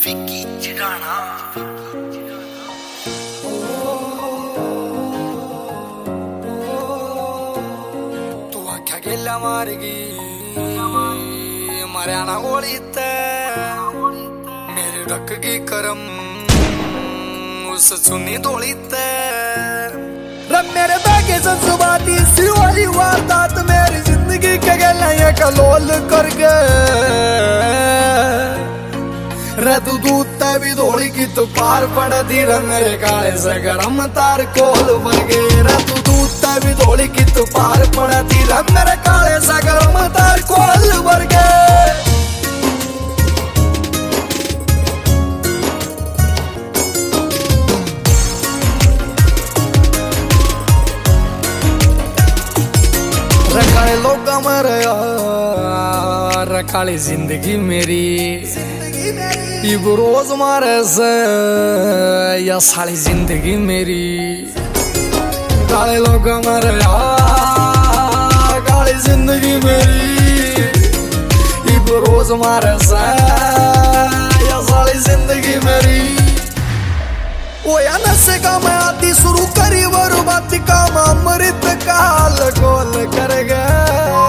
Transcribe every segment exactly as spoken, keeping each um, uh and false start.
FICCI चिड़ाना तू आख्या गेल्या मारगी मरियाना ओळीत मेरी ढक की करम उस सुनी दोळीत रब मेरे बैगे जज्बाती सी वाली वारदात मेरी जिंदगी के गले ये कलोल कर गए रे तू दूध भी धोली की तो पार पड़ दी रे मेरे काले से गरम तार कोल भर गए रे तू दूध भी धोली की तो पार पड़ दी रे मेरे काले से गरम तार कोल भर गए रखाले लोग मरे रखाली जिंदगी मेरी इब रोज मारे से या साली जिंदगी मेरी काले लोग मरे काली जिंदगी मेरी इब रोज मारे से या साली जिंदगी मेरी ओ या नशे का मैं आती शुरू करी बर्बादी का अमृत काल गोल कर गया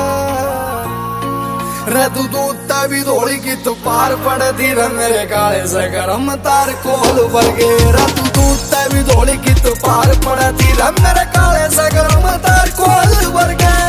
रे तू दूध भी धोली की तो पार पड़ दी रे मेरे काले से गरम तार कोल भर गए रे तू दूध भी धोली की तो पार पड़ दी रे मेरे काले से गरम तार कोल भर गए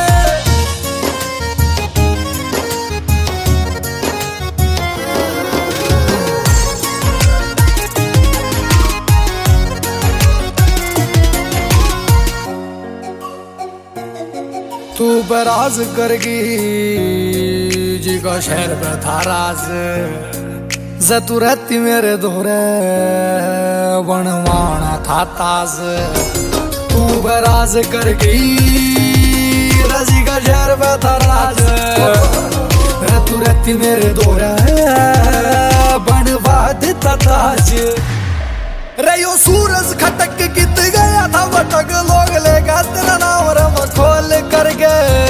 तू बराज करगी जी का शहर पे था राज जतू रहती मेरे दोरे बनवाना था ताज तू बराज करगी रजी का शहर पे था राज तू रहती मेरे दोरे बनवा देता ताज रे यो सूरज खटक कित गया था भटक लोग लेगा तेरा नाम रम खोल कर गए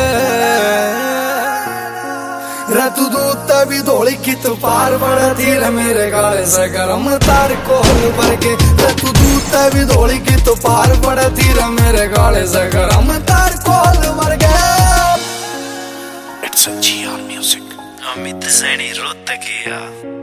रे तू दूध भी धोली की तो पार बढ़ती रे मेरे गाले से गरम तार कोल भर के रे तू दूध भी धोली की तो पार बढ़ती रे मेरे गाले से गरम तार कोल भर गए It's a G R music. Amit Saini Rohatkiya.